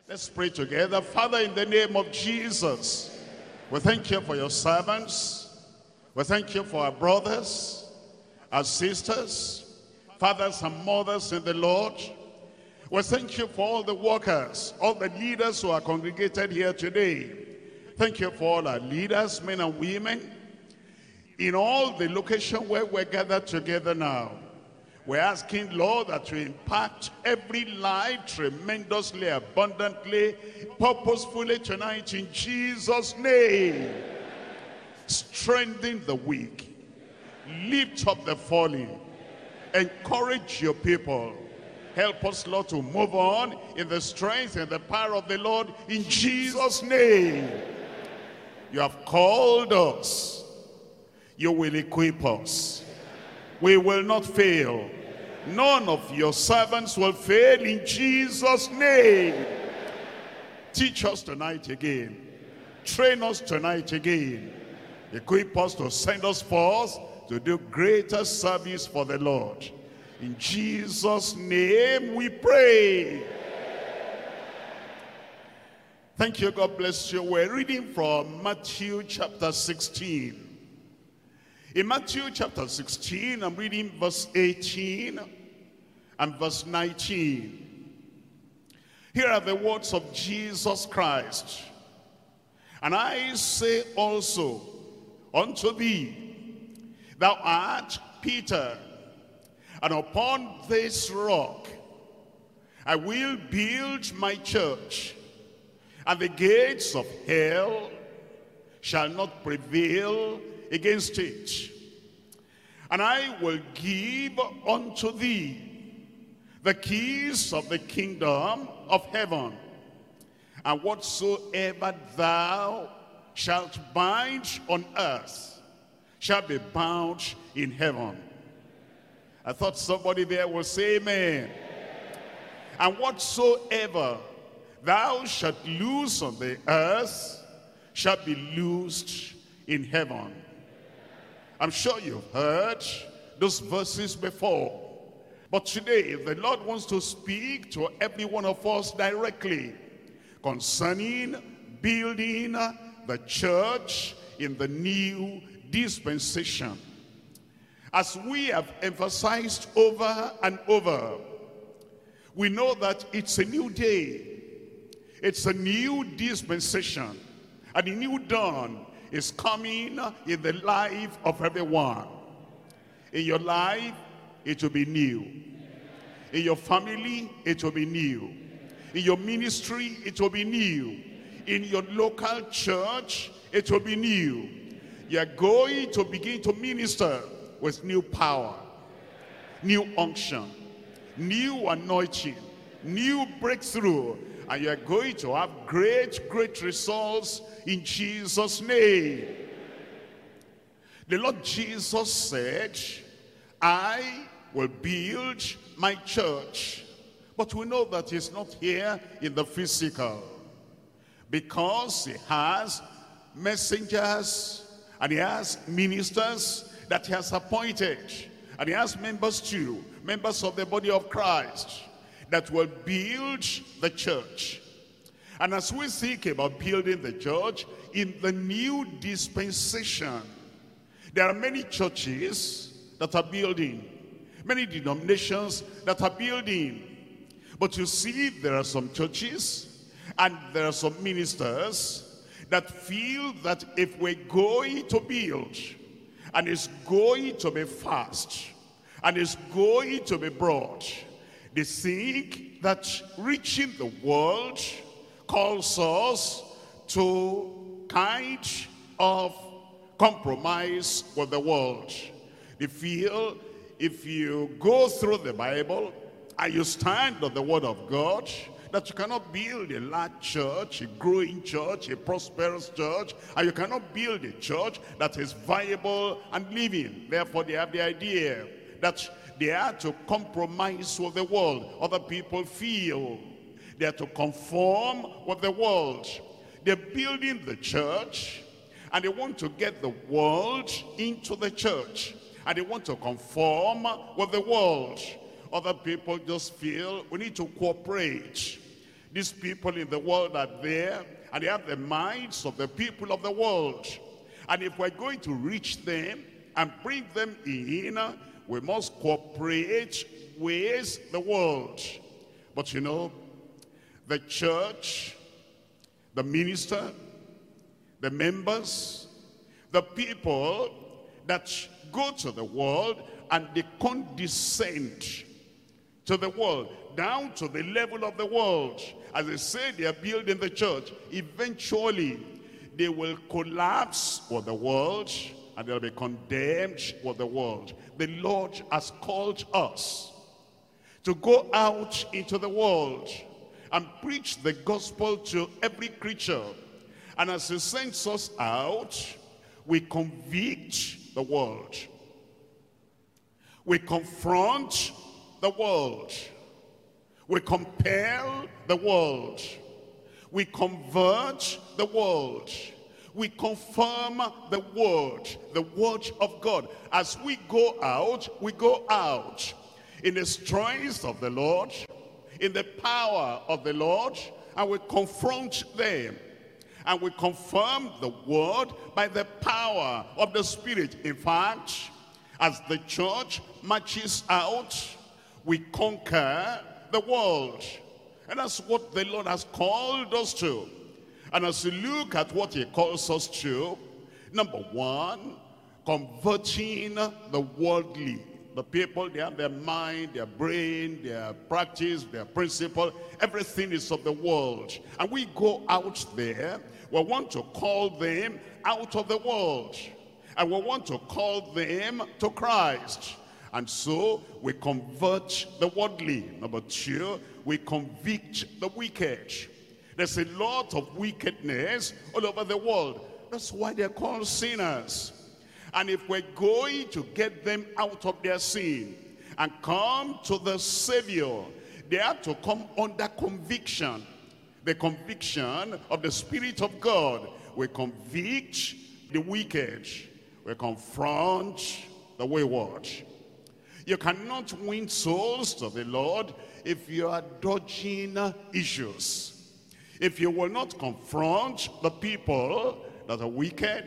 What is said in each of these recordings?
Let's pray together. Father, in the name of Jesus, we thank you for your servants. We thank you for our brothers, our sisters, fathers and mothers in the Lord. We thank you for all the workers, all the leaders who are congregated here today. Thank you for all our leaders, men and women, in all the location where we're gathered together now. We're asking, Lord, that you impact every life tremendously, abundantly, purposefully tonight in Jesus' name. Strengthen the weak. Lift up the fallen. Encourage your people. Help us, Lord, to move on in the strength and the power of the Lord in Jesus' name. You have called us. You will equip us. We will not fail. None of your servants will fail in Jesus' name. Teach us tonight again. Train us tonight again. Equip us to send us forth to do greater service for the Lord. In Jesus' name we pray. Thank you. God bless you. We're reading from Matthew chapter 16. In Matthew chapter 16, I'm reading verse 18 and verse 19. Here are the words of Jesus Christ. And I say also unto thee, thou art Peter, and upon this rock I will build my church, and the gates of hell shall not prevail against it. And I will give unto thee the keys of the kingdom of heaven. And whatsoever thou shalt bind on earth shall be bound in heaven. I thought somebody there will say amen. And whatsoever thou shalt loose on the earth shall be loosed in heaven. I'm sure you've heard those verses before. But today, the Lord wants to speak to every one of us directly concerning building the church in the new dispensation. As we have emphasized over and over, we know that it's a new day. It's a new dispensation. And a new dawn is coming in the life of everyone. In your life, it will be new. In your family, it will be new. In your ministry, it will be new. In your local church, it will be new. You are going to begin to minister with new power, new unction, new anointing, new breakthrough. And you are going to have great results in Jesus' name. The Lord Jesus said, I will build my church. But we know that he's not here in the physical, because he has messengers and he has ministers that he has appointed, and he has members too, members of the body of Christ, that will build the church. And as we think about building the church in the new dispensation, there are many churches that are building, many denominations that are building. But you see, there are some churches and there are some ministers that feel that if we're going to build, and it's going to be fast, and it's going to be broad, they think that reaching the world calls us to kind of compromise with the world. They feel if you go through the Bible and you stand on the word of God, that you cannot build a large church, a growing church, a prosperous church, and you cannot build a church that is viable and living. Therefore, they have the idea that they are to compromise with the world. Other people feel they are to conform with the world. They're building the church, and they want to get the world into the church, and they want to conform with the world. Other people just feel we need to cooperate. These people in the world are there, and they have the minds of the people of the world. And if we're going to reach them and bring them in, we must cooperate with the world. But you know, the church, the minister, the members, the people that go to the world and they condescend to the world, down to the level of the world. As they say they are building the church, eventually they will collapse with the world and they'll be condemned with the world. The Lord has called us to go out into the world and preach the gospel to every creature. And as he sends us out, we convict the world. We confront the world. We compel the world. We convert the world. We confirm the word of God. As we go out in the strength of the Lord, in the power of the Lord, and we confront them. And we confirm the word by the power of the Spirit. In fact, as the church marches out, we conquer the world. And that's what the Lord has called us to. And as you look at what he calls us to, number one, converting the worldly. The people, they have their mind, their brain, their practice, their principle. Everything is of the world. And we go out there. We want to call them out of the world. And we want to call them to Christ. And so we convert the worldly. Number two, we convict the wicked. There's a lot of wickedness all over the world. That's why they're called sinners. And if we're going to get them out of their sin and come to the Savior, they have to come under conviction. The conviction of the Spirit of God. We convict the wicked. We confront the wayward. You cannot win souls to the Lord if you are dodging issues. If you will not confront the people that are wicked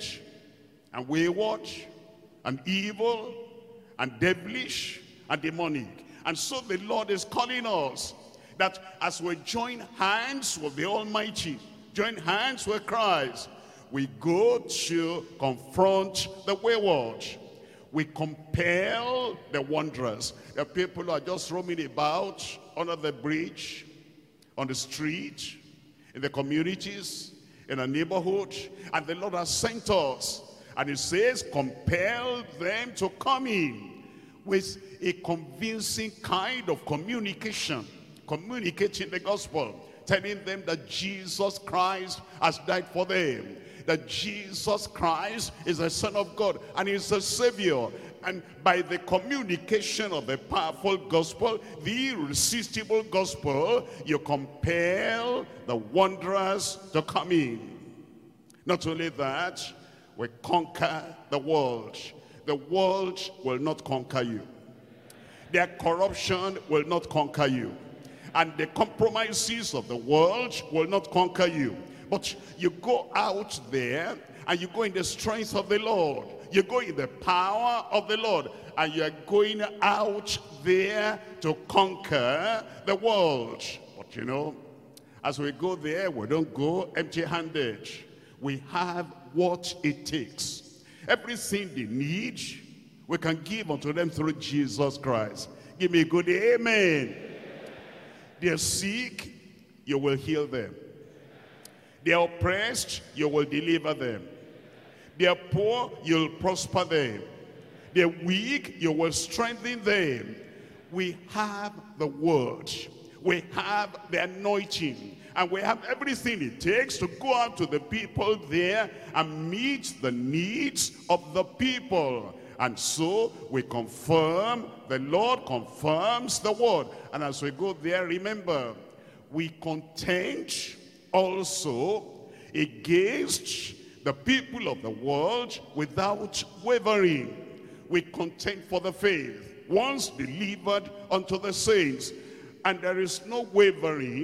and wayward and evil and devilish and demonic. And so the Lord is calling us that as we join hands with the Almighty, join hands with Christ, we go to confront the wayward. We compel the wanderers. The people who are just roaming about under the bridge, on the street, in the communities, in a neighborhood, and the Lord has sent us. And it says, compel them to come in with a convincing kind of communication, communicating the gospel, telling them that Jesus Christ has died for them, that Jesus Christ is the Son of God and is the Savior. And by the communication of the powerful gospel, the irresistible gospel, you compel the wanderers to come in. Not only that, we conquer the world. The world will not conquer you. Their corruption will not conquer you. And the compromises of the world will not conquer you. But you go out there and you go in the strength of the Lord. You go in the power of the Lord. And you are going out there to conquer the world. But you know, as we go there, we don't go empty-handed. We have what it takes. Everything they need, we can give unto them through Jesus Christ. Give me a good amen. They're sick, you will heal them. They're oppressed, you will deliver them. They're poor, you'll prosper them. They're weak, you will strengthen them. We have the word. We have the anointing. And we have everything it takes to go out to the people there and meet the needs of the people. And so we confirm, the Lord confirms the word. And as we go there, remember, we contend also against the people of the world without wavering. We contend for the faith once delivered unto the saints. And there is no wavering.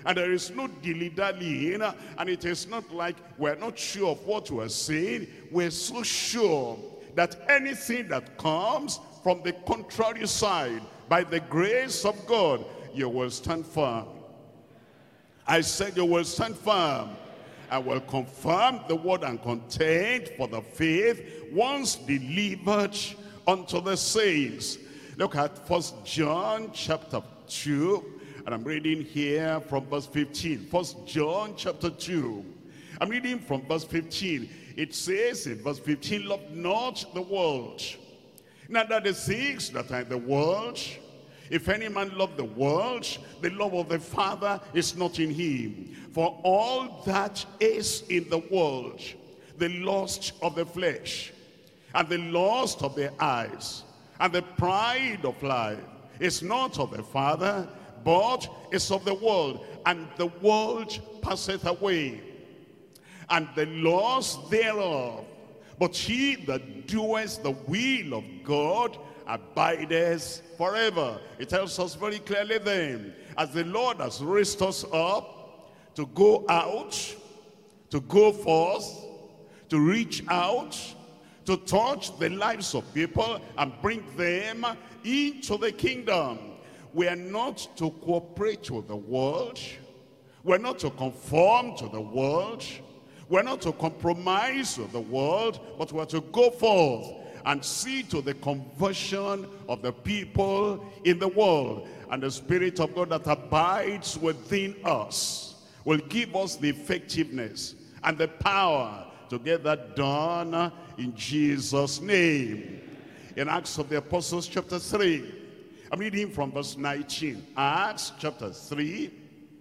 And there is no dilly-dallying, and it is not like we're not sure of what we're saying. We're so sure that anything that comes from the contrary side, by the grace of God, you will stand firm. I said you will stand firm. I will confirm the word and contend for the faith once delivered unto the saints. Look at 1 John chapter 2. And I'm reading here from verse 15. 1 John chapter 2. I'm reading from verse 15. It says in verse 15, love not the world, neither the things that are in the world. If any man love the world, the love of the Father is not in him. For all that is in the world, the lust of the flesh, and the lust of the eyes, and the pride of life, is not of the Father, but is of the world, and the world passeth away, and the lust thereof. But he that doeth the will of God abideth forever. It tells us very clearly then, as the Lord has raised us up to go out, to go forth, to reach out, to touch the lives of people and bring them into the kingdom. We are not to cooperate with the world. We're not to conform to the world. We're not to compromise with the world, but we're to go forth and see to the conversion of the people in the world. And the Spirit of God that abides within us will give us the effectiveness and the power to get that done in Jesus' name. In Acts of the Apostles chapter 3, I'm reading from verse 19. Acts chapter 3,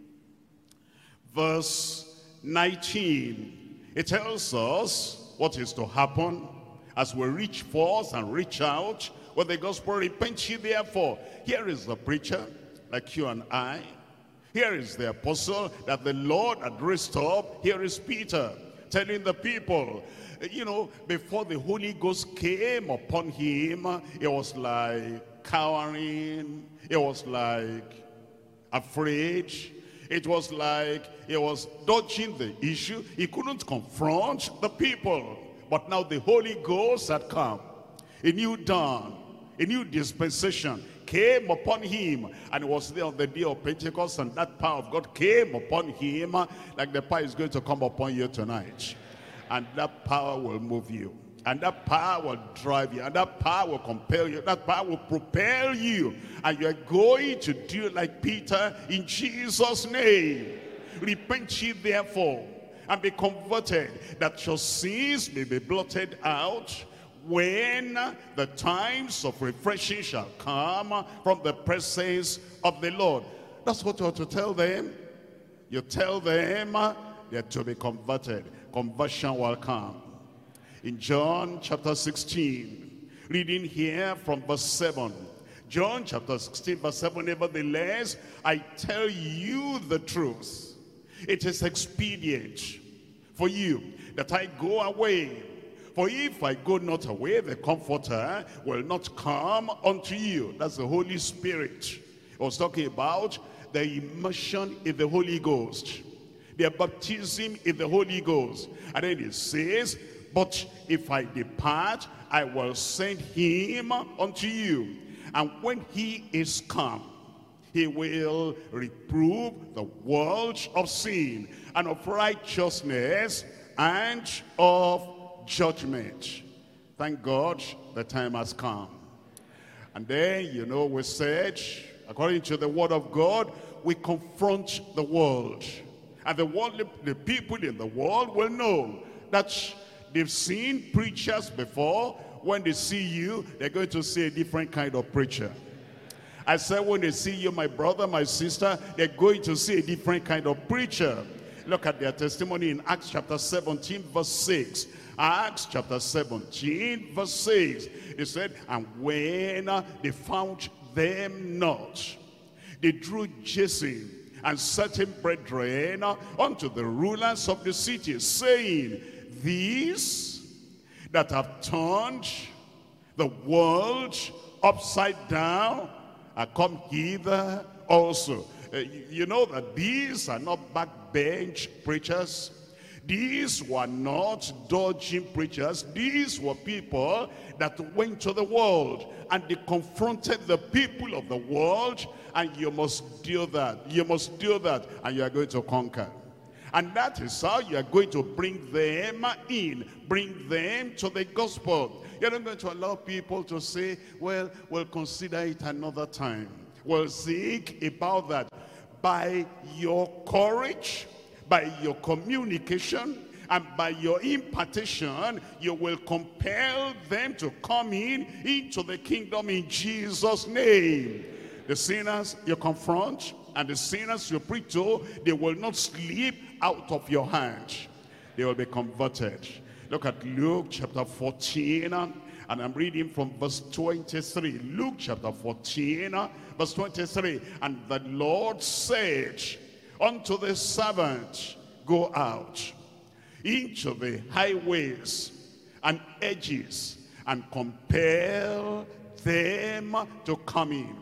verse 19. It tells us what is to happen as we reach forth and reach out with the gospel. Repent ye therefore. Here is the preacher, like you and I. Here is the apostle that the Lord had raised up. Here is Peter telling the people, you know, before the Holy Ghost came upon him, it was like cowering, it was like afraid, it was like he was dodging the issue. He couldn't confront the people. But now the Holy Ghost had come. A new dawn, a new dispensation came upon him, and it was there on the day of Pentecost, and that power of God came upon him like the power is going to come upon you tonight. And that power will move you, and that power will drive you, and that power will compel you, that power will propel you, and you're going to do like Peter in Jesus' name. Repent ye therefore and be converted, that your sins may be blotted out, when the times of refreshing shall come from the presence of the Lord. That's what you ought to tell them. You tell them they're to be converted. Conversion will come. In John chapter 16, reading here from verse 7. John chapter 16 verse 7, nevertheless, I tell you the truth. It is expedient for you that I go away. For if I go not away, the Comforter will not come unto you. That's the Holy Spirit. I was talking about the immersion in the Holy Ghost, their baptism in the Holy Ghost. And then it says, but if I depart, I will send him unto you. And when he is come, he will reprove the world of sin and of righteousness and of judgment. Thank God the time has come. And then, you know, we said, according to the word of God, we confront the world. And the people in the world will know that they've seen preachers before. When they see you, they're going to see a different kind of preacher. I said, when they see you, my brother, my sister, they're going to see a different kind of preacher. Look at their testimony in Acts chapter 17 verse 6. Acts chapter 17 verse 6. It said, and when they found them not, they drew Jason and certain brethren unto the rulers of the city, saying, these that have turned the world upside down are come hither also. you know that these are not backbench preachers. These were not dodging preachers. These were people that went to the world and they confronted the people of the world. And you must do that. You must do that, and you are going to conquer. And that is how you are going to bring them in, bring them to the gospel. You're not going to allow people to say, well, we'll consider it another time. We'll think about that. By your courage, by your communication, and by your impartation, you will compel them to come into the kingdom in Jesus' name. The sinners you confront and the sinners you preach to, they will not slip out of your hand. They will be converted. Look at Luke chapter 14, and I'm reading from verse 23. Luke chapter 14, verse 23. And the Lord said unto the servant, go out into the highways and edges and compel them to come in.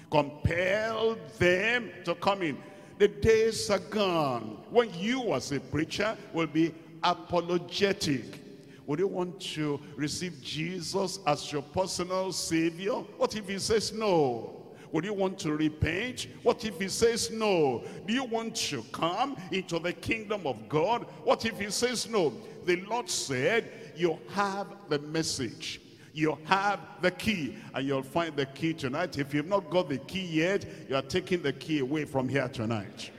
Compel them to come in. The days are gone when you as a preacher will be apologetic. Would you want to receive Jesus as your personal savior? What if he says no? Would you want to repent? What if he says no? Do you want to come into the kingdom of God? What if he says no? The Lord said, you have the message. You have the key, and you'll find the key tonight. If you've not got the key yet, you are taking the key away from here tonight.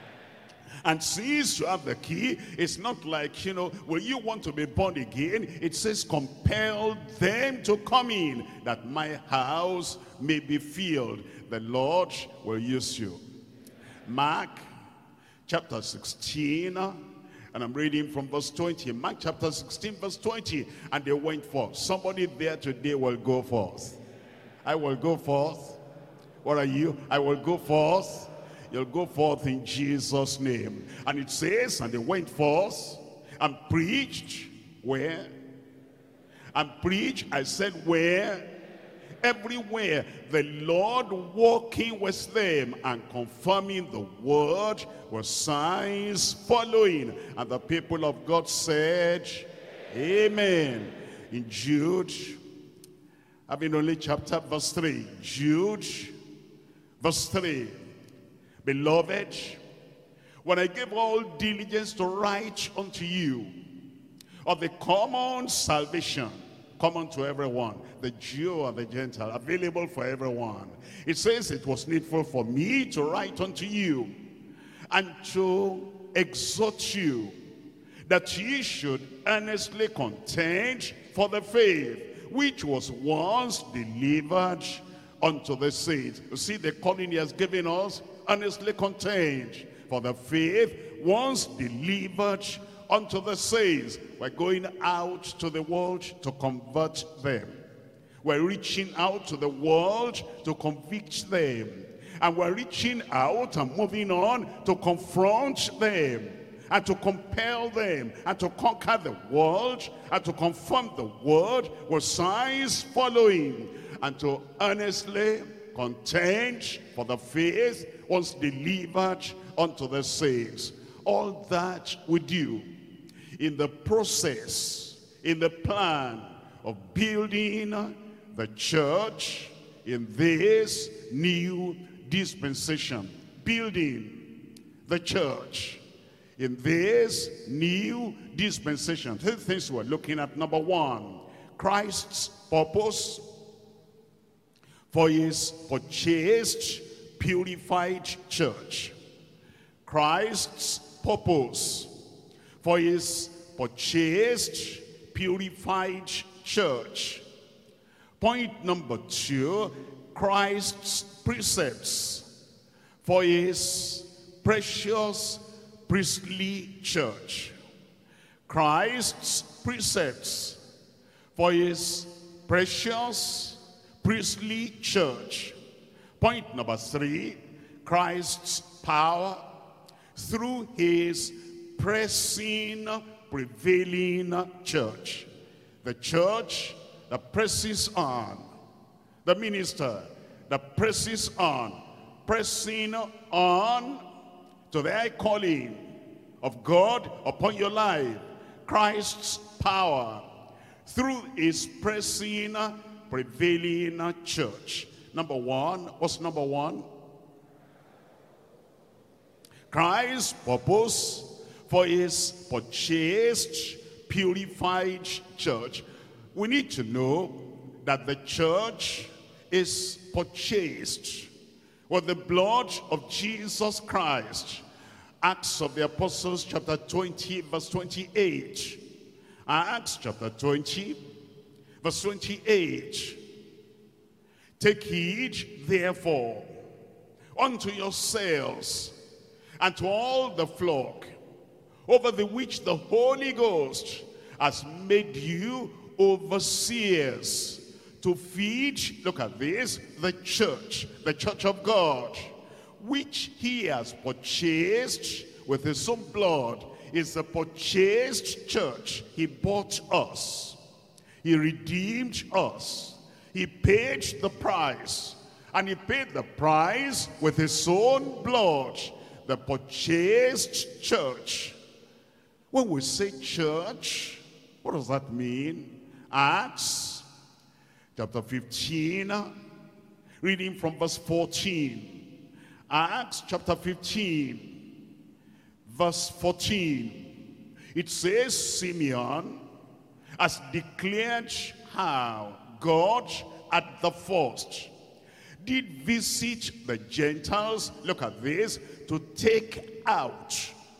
And since you have the key, it's not like, will you want to be born again? It says, compel them to come in, that my house may be filled. The Lord will use you. Mark chapter 16, and I'm reading from verse 20. Mark chapter 16, verse 20. And they went forth. Somebody there today will go forth. I will go forth. What are you? I will go forth. You'll go forth in Jesus' name. And it says, and they went forth and preached. Where? And preached, I said where? Everywhere. The Lord walking with them and confirming the word with signs following. And the people of God said, amen. In Jude, having only chapter verse 3. Jude, verse 3. Beloved, when I gave all diligence to write unto you of the common salvation, common to everyone, the Jew and the Gentile, available for everyone. It says it was needful for me to write unto you and to exhort you that ye should earnestly contend for the faith which was once delivered unto the saints. You see the calling he has given us? Earnestly contend for the faith once delivered unto the saints. We're going out to the world to convert them. We're reaching out to the world to convict them. And we're reaching out and moving on to confront them and to compel them and to conquer the world and to confirm the word with signs following, and to earnestly contend for the faith once delivered unto the saints. All that we do in the process, in the plan of building the church in this new dispensation. Building the church in this new dispensation. Three things we're looking at. Number one, Christ's purpose for his purchased, purified church. Christ's purpose for his purchased, purified church. Point number two, Christ's precepts for his precious priestly church. Christ's precepts for his precious priestly church. Point number three, Christ's power through his pressing, prevailing church. The church that presses on. The minister that presses on, pressing on to the high calling of God upon your life, Christ's power, through his pressing, prevailing church. Number one, what's number one? Christ's purpose for his purchased, purified church. We need to know that the church is purchased with the blood of Jesus Christ. Acts of the Apostles chapter 20 verse 28. Acts chapter 20 verse 28. Take heed therefore unto yourselves and to all the flock over the which the Holy Ghost has made you overseers, to feed, look at this, the church of God, which he has purchased with his own blood. Is a purchased church. He bought us. He redeemed us. He paid the price. And he paid the price with his own blood. The purchased church. When we say church, what does that mean? Acts chapter 15, reading from verse 14. Acts chapter 15, verse 14. It says, Simeon has declared how God at the first did visit the Gentiles, look at this, to take out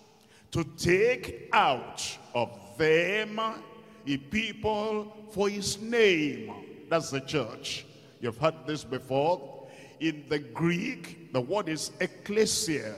of them a people for his name. That's the church. You've heard this before. In the Greek, the word is ecclesia.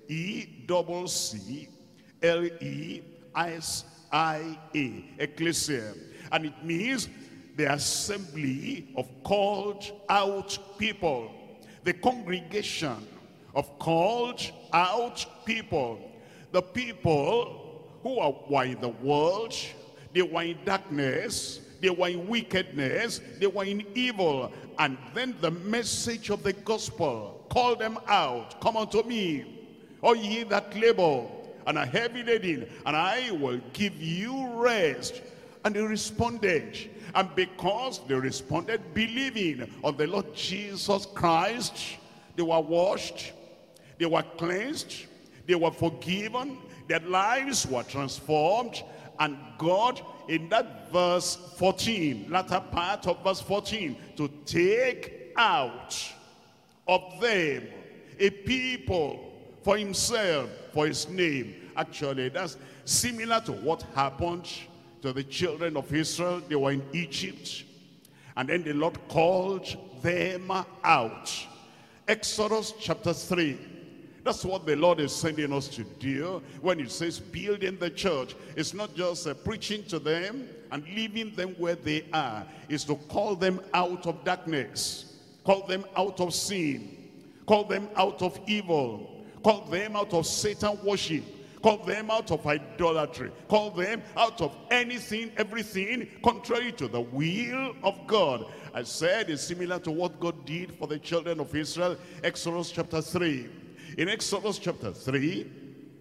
E-double-C-L-E-S-I-A. Ecclesia. And it means the assembly of called out people. The congregation of called out people. The people who were in the world, they were in darkness, they were in wickedness, they were in evil. And then the message of the gospel called them out. Come unto me, all ye that labor and are heavy laden, and I will give you rest. And they responded. And because they responded, believing on the Lord Jesus Christ, they were washed, they were cleansed, they were forgiven, their lives were transformed. And God, in that verse 14, latter part of verse 14, to take out of them a people for himself, for his name. Actually, that's similar to what happened to the children of Israel. They were in Egypt, and then the Lord called them out. Exodus chapter 3. That's what the Lord is sending us to do when it says building the church. It's not just preaching to them and leaving them where they are. It's to call them out of darkness, call them out of sin, call them out of evil, call them out of Satan worship, call them out of idolatry, call them out of anything, everything contrary to the will of God. I said it's similar to what God did for the children of Israel. Exodus chapter 3. In Exodus chapter 3,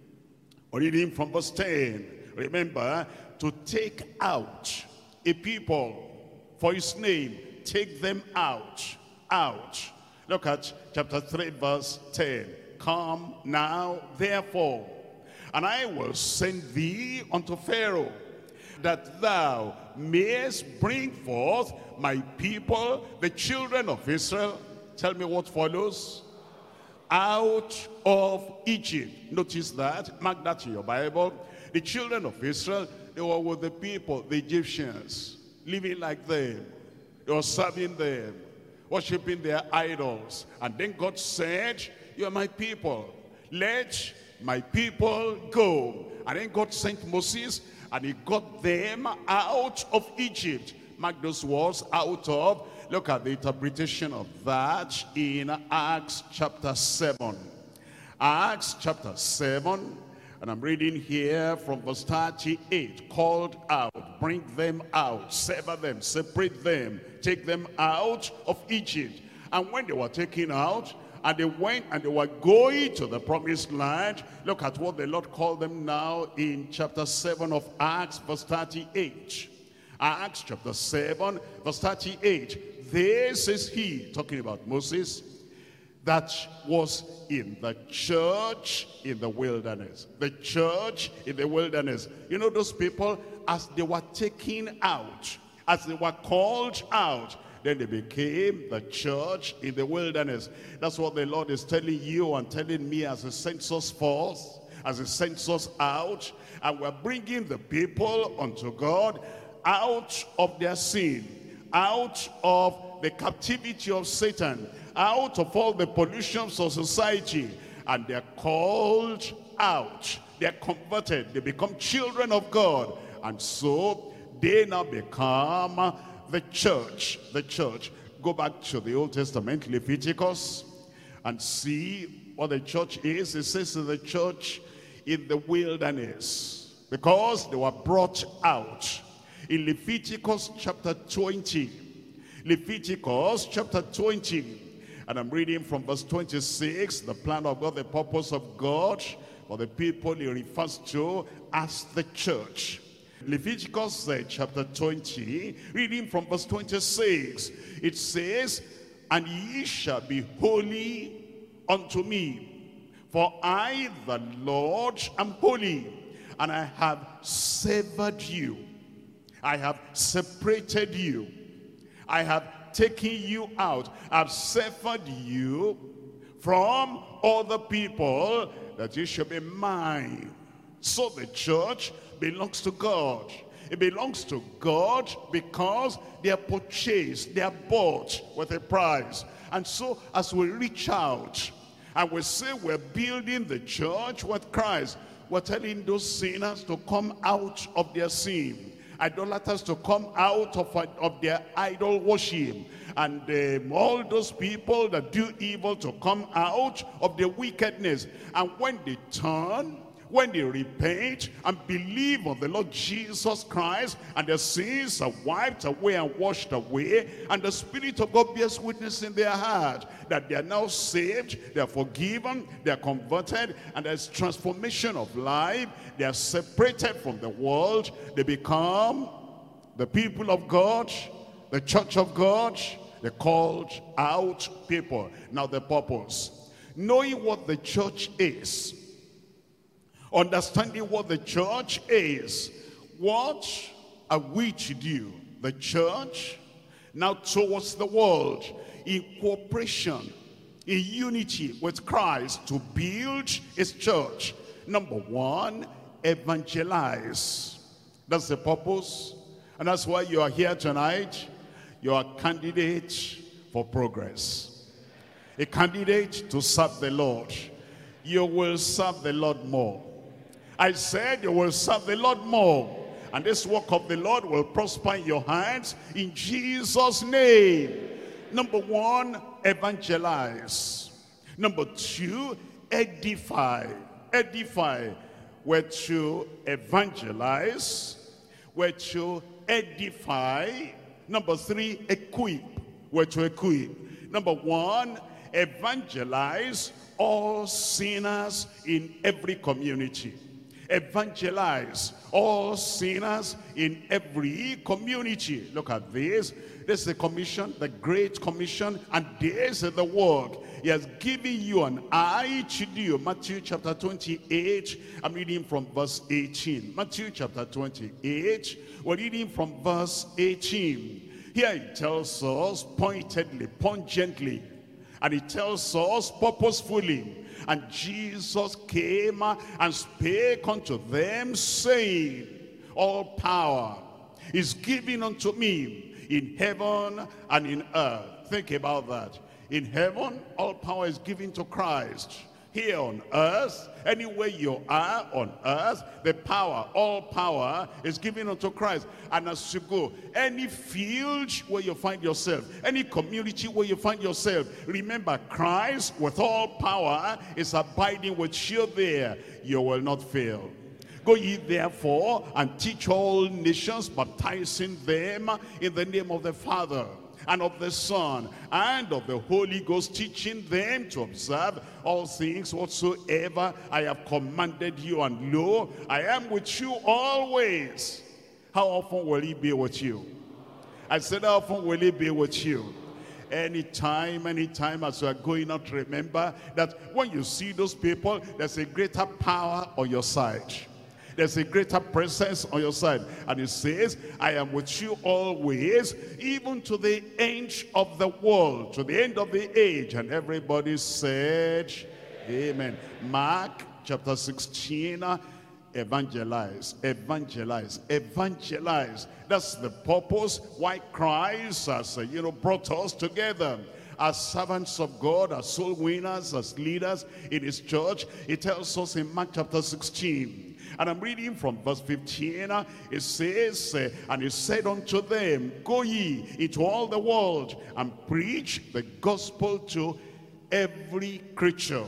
reading from verse 10, remember, to take out a people for his name, take them out. Look at chapter 3 verse 10. Come now therefore, and I will send thee unto Pharaoh, that thou mayest bring forth my people, the children of Israel. Tell me what follows. Out of Egypt. Notice that, mark that in your Bible. The children of Israel, they were with the people, the Egyptians, living like them. They were serving them, worshiping their idols. And then God said, you are my people, let my people go. And then God sent Moses, and he got them out of Egypt. Mark those words, out of. Look at the interpretation of that in Acts chapter 7. Acts chapter 7, and I'm reading here from verse 38. Called out, bring them out, sever them, separate them, take them out of Egypt. And when they were taken out, And they went and they were going to the promised land. Look at what the Lord called them now in chapter 7 of Acts, verse 38. Acts chapter 7, verse 38. This is he, talking about Moses, that was in the church in the wilderness. The church in the wilderness. You know those people, as they were taken out, as they were called out, then they became the church in the wilderness. That's what the Lord is telling you and telling me as He sends us forth, as He sends us out. And we're bringing the people unto God out of their sin, out of the captivity of Satan, out of all the pollutions of society. And they're called out. They're converted. They become children of God. And so they now become the church. The church. Go back to the Old Testament, Leviticus, and see what the church is. It says the church in the wilderness, because they were brought out. In Leviticus chapter 20. Leviticus chapter 20. And I'm reading from verse 26, the plan of God, the purpose of God for the people He refers to as the church. Leviticus chapter 20, reading from verse 26, it says, "And ye shall be holy unto me, for I the Lord am holy, and I have severed you. I have separated you. I have taken you out. I've severed you from other people, that you shall be mine." So the church belongs to God. It belongs to God because they are purchased, they are bought with a price. And so as we reach out and we say we're building the church with Christ, we're telling those sinners to come out of their sin, idolaters to come out of their idol worship, and all those people that do evil to come out of their wickedness. And when they turn, when they repent and believe on the Lord Jesus Christ, and their sins are wiped away and washed away, and the Spirit of God bears witness in their heart that they are now saved, they are forgiven, they are converted, and there's transformation of life. They are separated from the world. They become the people of God, the church of God, the called out people. Now the purpose. Knowing what the church is, understanding what the church is, what are we to do? The church now towards the world, in cooperation, in unity with Christ, to build His church. Number one, evangelize. That's the purpose, and that's why you are here tonight. You are a candidate for progress, a candidate to serve the Lord. You will serve the Lord more. I said you will serve the Lord more, and this work of the Lord will prosper in your hands in Jesus' name. Number one, evangelize. Number two, edify. Edify. We're to evangelize, we're to edify. Number three, equip. We're to equip. Number one, evangelize all sinners in every community. Evangelize all sinners in every community. Look at this. This is the commission, the Great Commission, and this is the work He has given you and I to do. Matthew chapter 28, I'm reading from verse 18. Matthew chapter 28, we're reading from verse 18. Here He tells us pointedly, pungently, and He tells us purposefully. And Jesus came and spake unto them, saying, all power is given unto me in heaven and in earth. Think about that. In heaven, all power is given to Christ. Here on earth, anywhere you are on earth, the power, all power is given unto Christ. And as you go, any field where you find yourself, any community where you find yourself, remember Christ with all power is abiding with you there. You will not fail. Go ye therefore and teach all nations, baptizing them in the name of the Father, and of the Son, and of the Holy Ghost, teaching them to observe all things whatsoever I have commanded you. And lo, I am with you always. How often will he be with you? I said, how often will he be with you? Anytime as you are going out, remember that when you see those people, there's a greater power on your side. There's a greater presence on your side. And it says, I am with you always, even to the end of the world, to the end of the age. And everybody said, amen. Mark chapter 16, evangelize, evangelize, evangelize. That's the purpose why Christ has, brought us together as servants of God, as soul winners, as leaders in his church. It tells us in Mark chapter 16, and I'm reading from verse 15. It says, and he said unto them, go ye into all the world and preach the gospel to every creature.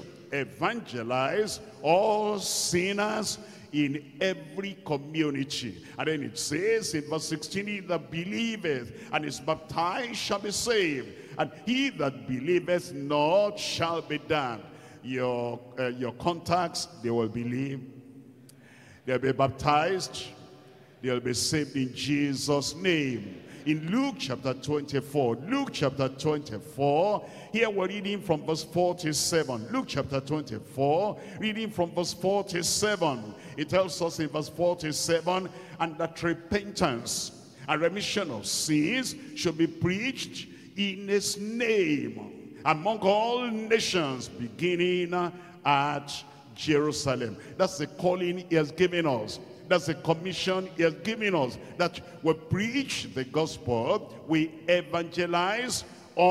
Evangelize all sinners in every community. And then it says in verse 16, he that believeth and is baptized shall be saved, and he that believeth not shall be damned. Your contacts, they will believe, they'll be baptized, they'll be saved in Jesus' name. In Luke chapter 24, Luke chapter 24, here we're reading from verse 47. Luke chapter 24, reading from verse 47. It tells us in verse 47, and that repentance and remission of sins should be preached in his name among all nations, beginning at Jerusalem. That's the calling he has given us. That's the commission he has given us, that we preach the gospel, we evangelize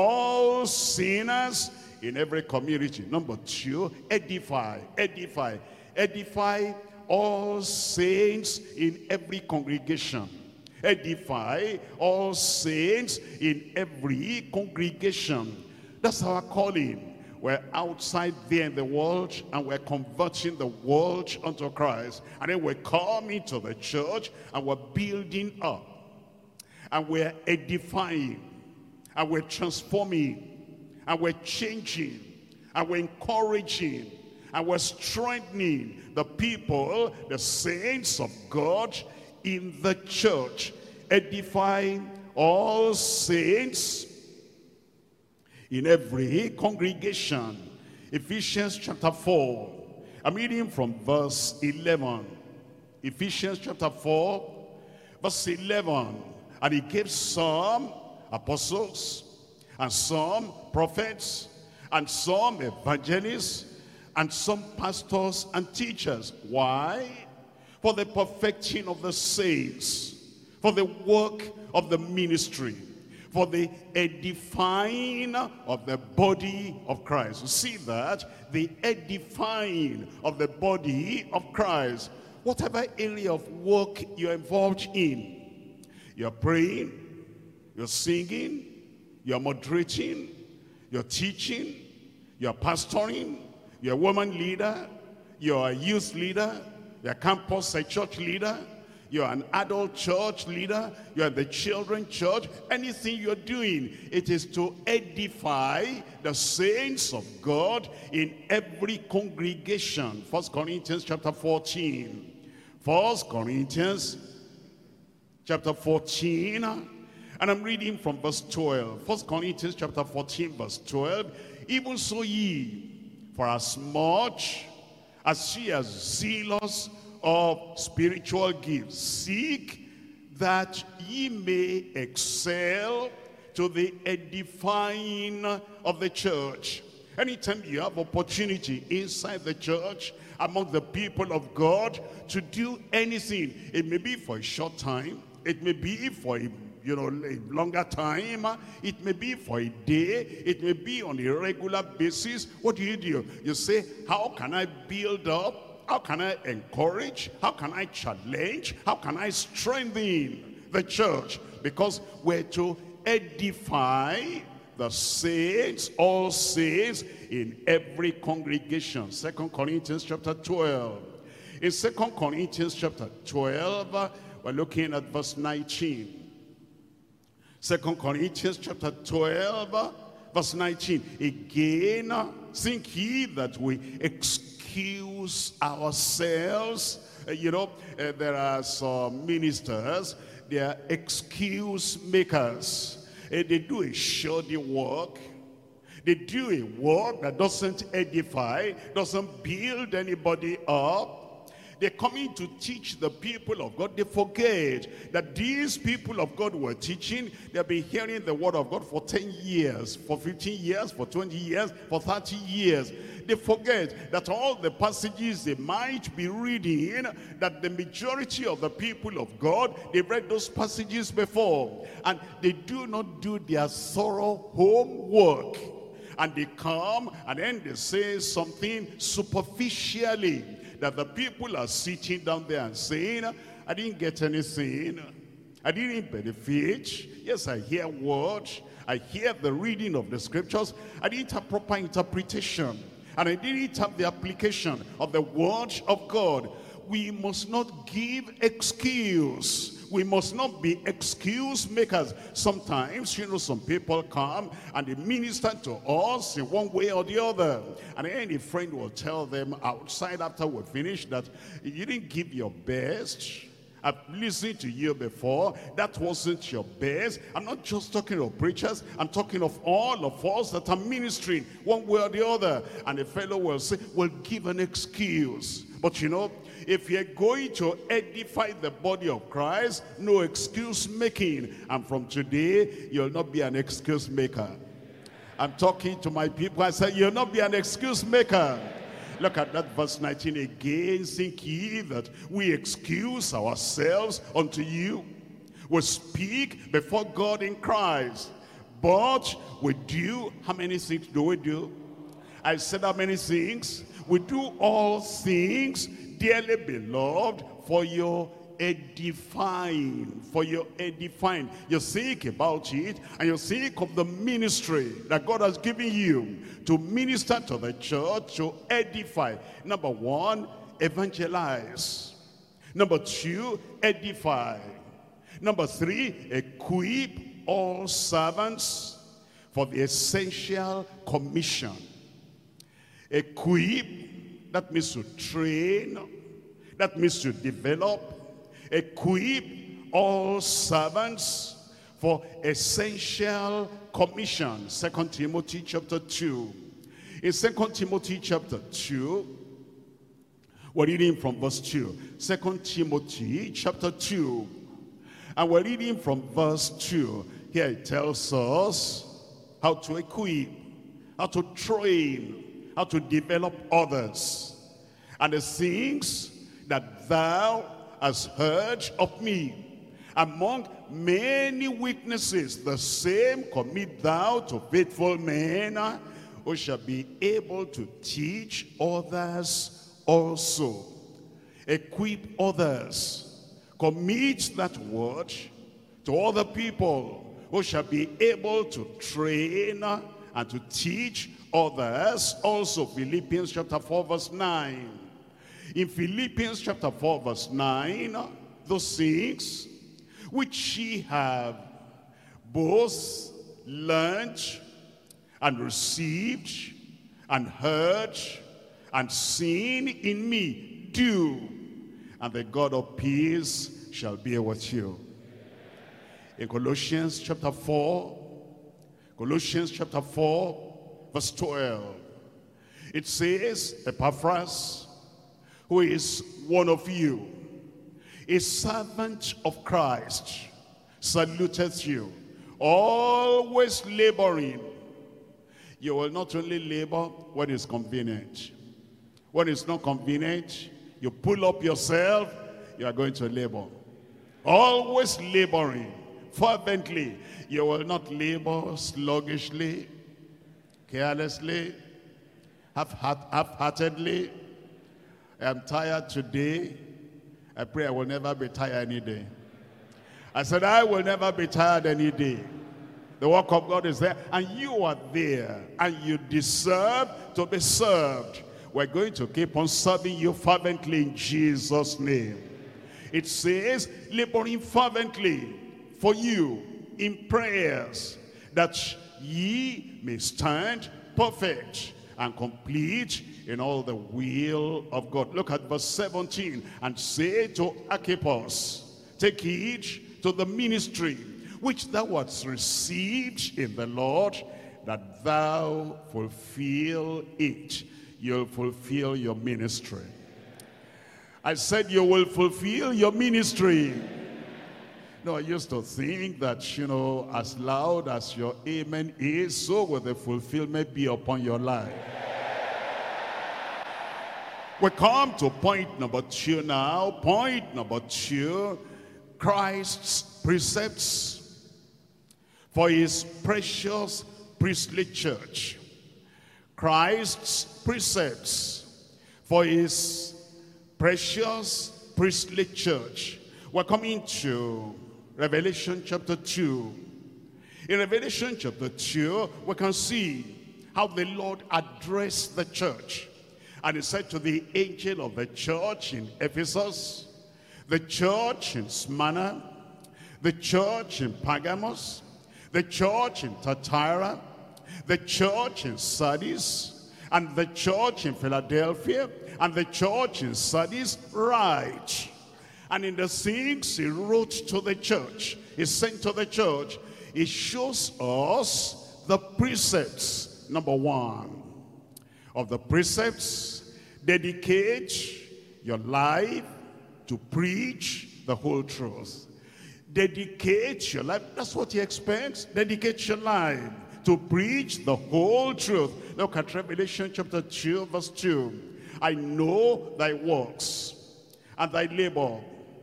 all sinners in every community. Number two, edify all saints in every congregation. Edify all saints in every congregation. That's our calling. We're outside there in the world, and we're converting the world unto Christ. And then we're coming to the church, and we're building up, and we're edifying, and we're transforming, and we're changing, and we're encouraging, and we're strengthening the people, the saints of God in the church. Edifying all saints in every congregation. Ephesians chapter 4. I'm reading from verse 11. Ephesians chapter 4, verse 11. And he gave some apostles, and some prophets, and some evangelists, and some pastors and teachers. Why? For the perfecting of the saints, for the work of the ministry, for the edifying of the body of Christ. You see that? The edifying of the body of Christ. Whatever area of work you're involved in, you're praying, you're singing, you're moderating, you're teaching, you're pastoring, you're a woman leader, you're a youth leader, you're a campus, a church leader, you're an adult church leader, you're the children church, anything you're doing, it is to edify the saints of God in every congregation. 1 Corinthians chapter 14. 1 Corinthians chapter 14, and I'm reading from verse 12. 1 Corinthians chapter 14, verse 12. Even so ye, for as much as ye are zealous of spiritual gifts, seek that ye may excel to the edifying of the church. Anytime you have opportunity inside the church, among the people of God, to do anything, it may be for a short time, it may be for a longer time, it may be for a day, it may be on a regular basis. What do? You say, how can I build up? How can I encourage? How can I challenge? How can I strengthen the church? Because we're to edify the saints, all saints in every congregation. 2 Corinthians chapter 12. In 2 Corinthians chapter 12, we're looking at verse 19. 2 Corinthians chapter 12, verse 19. Again, think ye that we excuse ourselves? There are some ministers, they are excuse makers. They do a shoddy work. They do a work that doesn't edify, doesn't build anybody up. They're coming to teach the people of God. They forget that these people of God were teaching. They've been hearing the word of God for 10 years, for 15 years, for 20 years, for 30 years. They forget that all the passages they might be reading, that the majority of the people of God, they've read those passages before. And they do not do their thorough homework. And they come and then they say something superficially that the people are sitting down there and saying, I didn't get anything. I didn't benefit. Yes, I hear words. I hear the reading of the scriptures. I didn't have proper interpretation. And I didn't have the application of the word of God. We must not give excuse. We must not be excuse makers. Sometimes, some people come and they minister to us in one way or the other. And any friend will tell them outside after we finish that you didn't give your best. I've listened to you before. That wasn't your best. I'm not just talking of preachers. I'm talking of all of us that are ministering one way or the other. And the fellow will say, well, give an excuse. But if you're going to edify the body of Christ, no excuse making. And from today, you'll not be an excuse maker. I'm talking to my people. I say, you'll not be an excuse maker. Look at that verse 19 again. Think ye that we excuse ourselves unto you? We speak before God in Christ. But we do, how many things do we do? I said how many things? We do all things, dearly beloved, for your edifying. For your edifying. You think about it, and you think of the ministry that God has given you to minister to the church, to edify. Number one, evangelize. Number two, edify. Number three, equip all servants for the essential commission. Equip, that means to train, that means to develop. Equip all servants for essential commission. 2 Timothy chapter 2. In 2 Timothy chapter 2, we're reading from verse 2. 2 Timothy chapter 2. And we're reading from verse 2. Here it tells us how to equip, how to train, how to develop others. And the things that thou hast heard of me, among many witnesses, the same commit thou to faithful men, who shall be able to teach others also. Equip others. Commit that word to other people, who shall be able to train and to teach others also. Philippians chapter 4 verse 9. In Philippians chapter 4 verse 9, those things which ye have both learned and received and heard and seen in me, do, and the God of peace shall be with you. In Colossians chapter 4 verse 12, it says, Epaphras, who is one of you, a servant of Christ, saluteth you, always laboring. You will not only labor when it's convenient. When it's not convenient, you pull up yourself, you are going to labor. Always laboring, fervently. You will not labor sluggishly, carelessly, half-heartedly. I am tired today. I pray I will never be tired any day. I said I will never be tired any day. The work of God is there, and you are there, and you deserve to be served. We're going to keep on serving you fervently in Jesus' name. It says, laboring fervently for you, in prayers, that ye may stand perfect and complete in all the will of God. Look at verse 17. And say to Archippus, take heed to the ministry which thou hast received in the Lord, that thou fulfill it. You'll fulfill your ministry. I said you will fulfill your ministry. No, I used to think that, you know, as loud as your amen is, so will the fulfillment be upon your life. We come to point number 2 now. Point number 2, Christ's precepts for his precious priestly church. Christ's precepts for his precious priestly church. We're coming to Revelation chapter 2. In Revelation chapter 2, we can see how the Lord addressed the church. And he said to the angel of the church in Ephesus, the church in Smyrna, the church in Pergamos, the church in Thyatira, the church in Sardis, and the church in Philadelphia, and the church in Sardis, write. And in the things he wrote to the church, he sent to the church, he shows us the precepts. Number 1 of the precepts: dedicate your life to preach the whole truth. Dedicate your life. That's what he expects. Dedicate your life to preach the whole truth. Look at Revelation chapter 2 verse 2. I know thy works and thy labor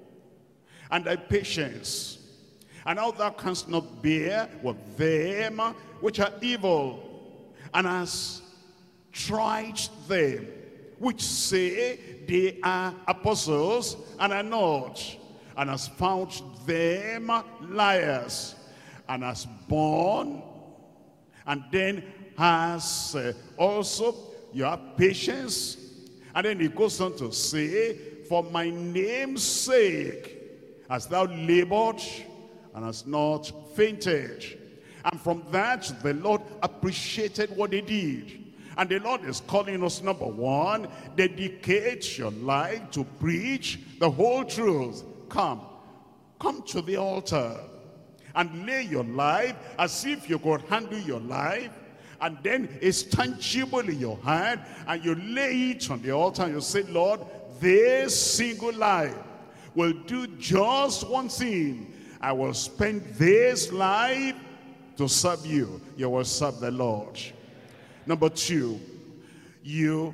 and thy patience, and how thou canst not bear with them which are evil, and hast tried them which say they are apostles and are not, and has found them liars, and has borne, and then has also you have patience. And then he goes on to say, for my name's sake hast thou labored and hast not fainted. And from that the Lord appreciated what he did. And the Lord is calling us, number 1, dedicate your life to preach the whole truth. Come to the altar and lay your life as if you could handle your life, and then it's tangible in your hand, and you lay it on the altar and you say, Lord, this single life will do just one thing. I will spend this life to serve you. You will serve the Lord. Number 2, you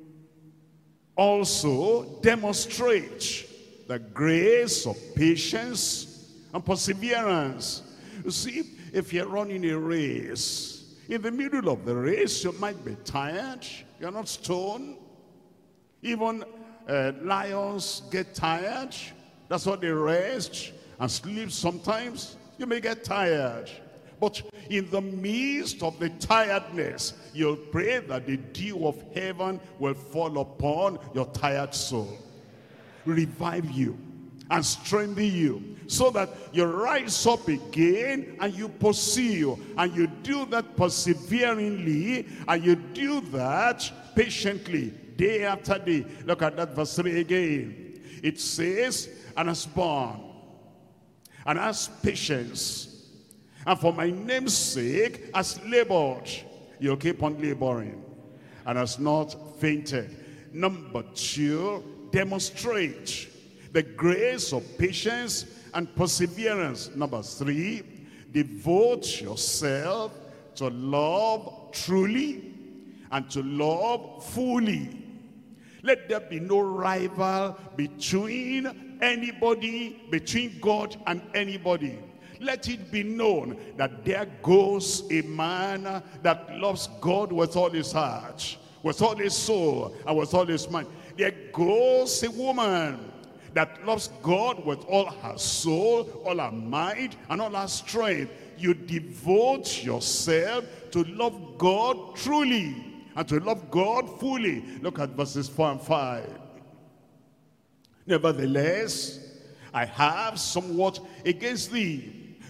also demonstrate the grace of patience and perseverance. You see, if you're running a race, in the middle of the race, you might be tired. You're not stoned. Even lions get tired. That's why they rest and sleep sometimes. You may get tired. But in the midst of the tiredness, you'll pray that the dew of heaven will fall upon your tired soul, revive you and strengthen you, so that you rise up again and you pursue, and you do that perseveringly, and you do that patiently, day after day. Look at that verse 3 again. It says, and has borne, and has patience, and for my name's sake has labored. You'll keep on laboring, and has not fainted. Number 2, demonstrate the grace of patience and perseverance. Number 3, devote yourself to love truly and to love fully. Let there be no rival between anybody, between God and anybody. Let it be known that there goes a man that loves God with all his heart, with all his soul, and with all his mind. There goes a woman that loves God with all her soul, all her mind, and all her strength. You devote yourself to love God truly and to love God fully. Look at verses 4 and 5. Nevertheless, I have somewhat against thee,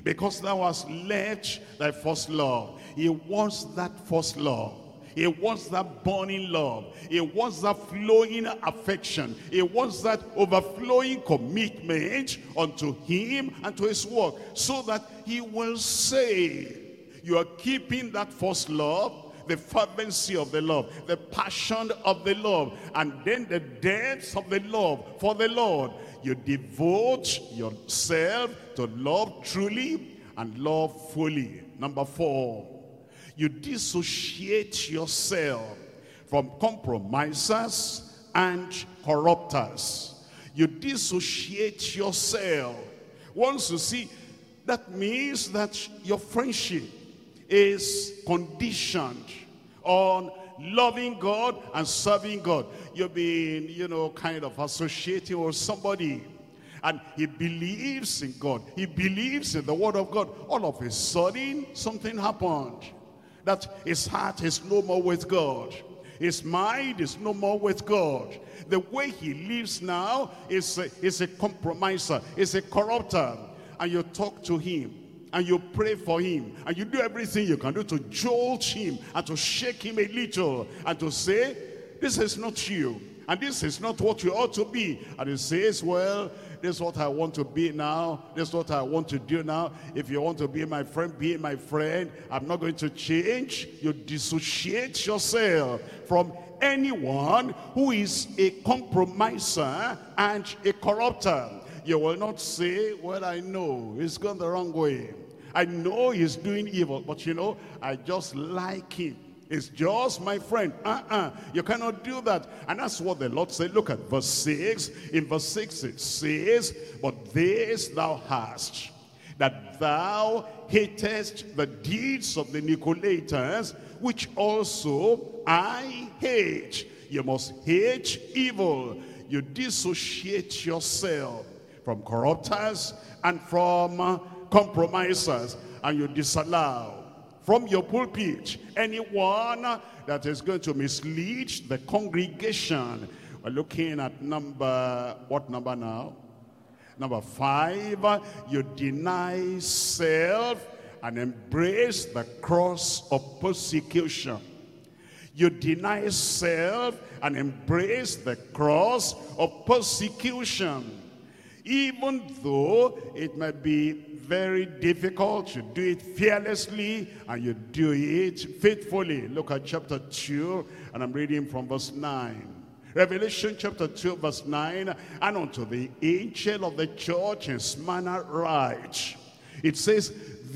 because thou hast left thy first love. He wants that first love. He wants that burning love. He wants that flowing affection. He wants that overflowing commitment unto him and to his work, so that he will say, you are keeping that first love, the fervency of the love, the passion of the love, and then the depths of the love for the Lord. You devote yourself to love truly and love fully. Number 4, you dissociate yourself from compromisers and corrupters. You dissociate yourself. Once you see, that means that your friendship is conditioned on loving God and serving God. You've been, kind of associating with somebody, and he believes in God. He believes in the word of God. All of a sudden, something happened. That his heart is no more with God. His mind is no more with God. The way he lives now is a compromiser, is a corrupter. And you talk to him, and you pray for him, and you do everything you can do to jolt him and to shake him a little and to say, this is not you, and this is not what you ought to be. And he says, well, this is what I want to be now. This is what I want to do now. If you want to be my friend, be my friend. I'm not going to change. You dissociate yourself from anyone who is a compromiser and a corrupter. You will not say, well, I know he's gone the wrong way. I know he's doing evil, but I just like him. It's just my friend. You cannot do that. And that's what the Lord said. Look at verse 6. In verse 6 it says, but this thou hast, that thou hatest the deeds of the Nicolaitans, which also I hate. You must hate evil. You dissociate yourself from corrupters and from compromisers, and you disallow from your pulpit anyone that is going to mislead the congregation. We're looking at what number now? Number 5. You deny self and embrace the cross of persecution. You deny self and embrace the cross of persecution. Even though it might be very difficult, you do it fearlessly and you do it faithfully. Look at chapter 2, and I'm reading from verse 9. Revelation chapter 2 verse 9. And unto the angel of the church in Smyrna write. It says,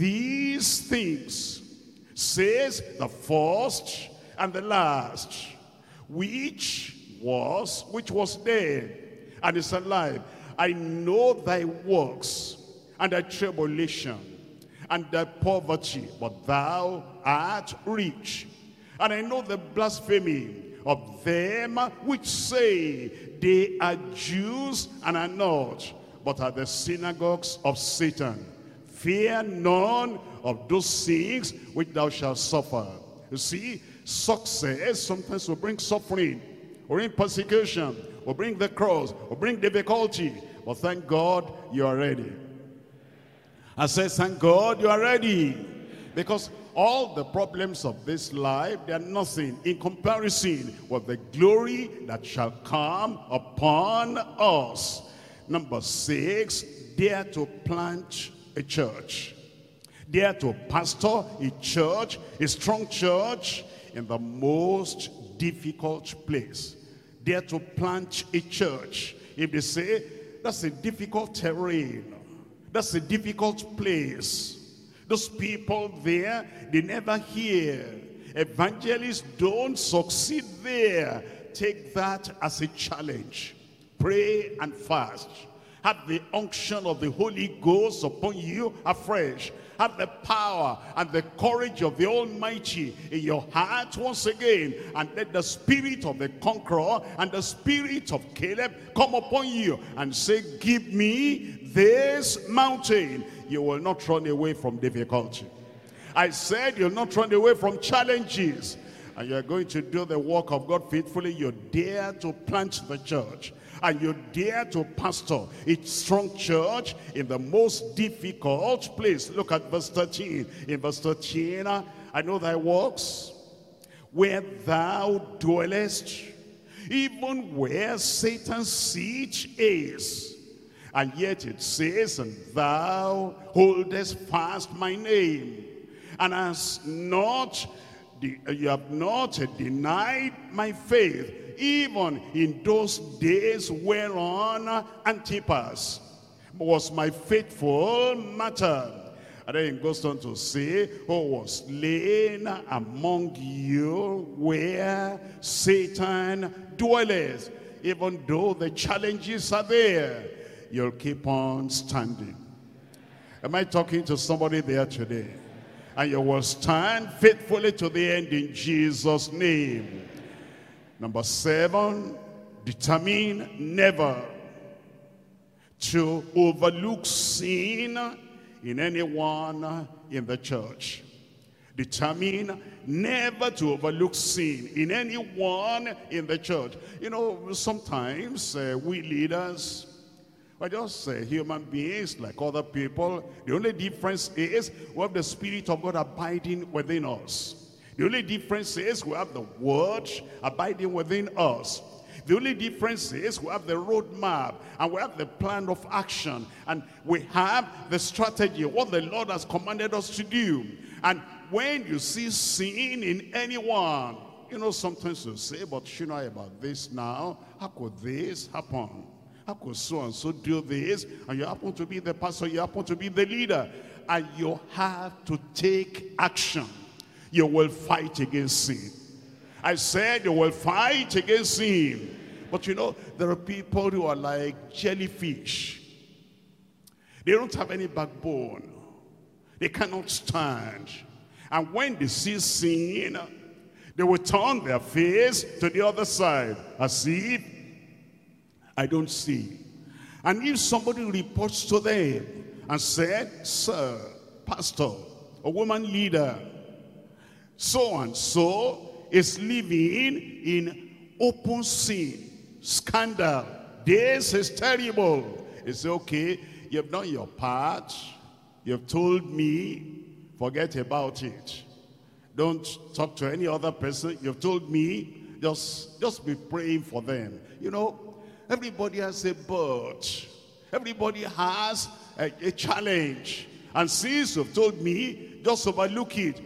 these things says the first and the last, which was dead and is alive. I know thy works, and thy tribulation, and thy poverty, but thou art rich. And I know the blasphemy of them which say they are Jews and are not, but are the synagogues of Satan. Fear none of those things which thou shalt suffer. You see, success sometimes will bring suffering, or in persecution, or bring the cross, or bring difficulty. But thank God you are ready. I said, thank God you are ready. Because all the problems of this life, they are nothing in comparison with the glory that shall come upon us. Number 6, dare to plant a church. Dare to pastor a church, a strong church, in the most difficult place. Dare to plant a church. If they say, that's a difficult terrain, that's a difficult place, those people there, they never hear. Evangelists don't succeed there. Take that as a challenge. Pray and fast. Have the unction of the Holy Ghost upon you afresh. Have the power and the courage of the Almighty in your heart once again. And let the spirit of the conqueror and the spirit of Caleb come upon you and say, give me this mountain. You will not run away from difficulty. I said you'll not run away from challenges. And you're going to do the work of God faithfully. You dare to plant the church. and you dare to pastor a strong church in the most difficult place. Look at verse 13. In verse 13, I know thy works, where thou dwellest, even where Satan's seat is. And yet it says, and thou holdest fast my name, and you have not denied my faith, even in those days whereon Antipas was my faithful martyr. And then it goes on to say, who was slain among you where Satan dwelleth. Even though the challenges are there, you'll keep on standing. Am I talking to somebody there today? And you will stand faithfully to the end in Jesus' name. Number 7, determine never to overlook sin in anyone in the church. Determine never to overlook sin in anyone in the church. You know, sometimes we leaders, we're just human beings like other people. The only difference is we have the Spirit of God abiding within us. The only difference is we have the Word abiding within us. The only difference is we have the roadmap and we have the plan of action, and we have the strategy, what the Lord has commanded us to do. And when you see sin in anyone, you know, sometimes you say, but you know about this now, how could this happen? How could so and so do this? And you happen to be the pastor, you happen to be the leader, and you have to take action. You will fight against sin. I said you will fight against sin. But you know, there are people who are like jellyfish. They don't have any backbone. They cannot stand. And when they see sin, they will turn their face to the other side as if I don't see. And if somebody reports to them and said, sir, pastor, a woman leader, so and so is living in open sin, scandal, this is terrible. It's okay, you've done your part, you've told me, forget about it. Don't talk to any other person. You've told me, just be praying for them. You know, everybody has a but. Everybody has a challenge. And since you've told me, just overlook it.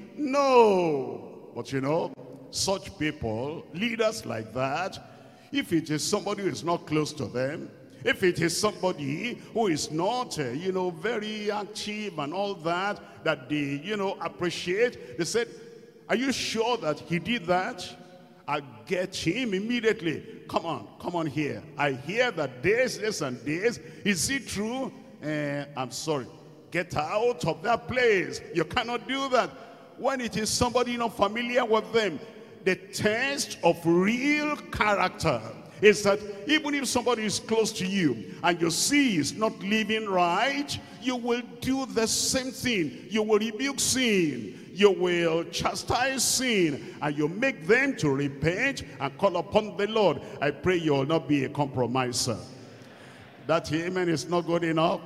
No. But you know, such people, leaders like that, if it is somebody who is not close to them, if it is somebody who is not, you know, very active and all that, that they, you know, appreciate, they said, are you sure that he did that? I'll get him immediately. Come on here. I hear that this, and this. Is it true? I'm sorry. Get out of that place. You cannot do that. When it is somebody not familiar with them, the test of real character is that even if somebody is close to you and you see he's not living right, you will do the same thing. You will rebuke sin. You will chastise sin, and you make them to repent and call upon the Lord. I pray you will not be a compromiser. That amen is not good enough.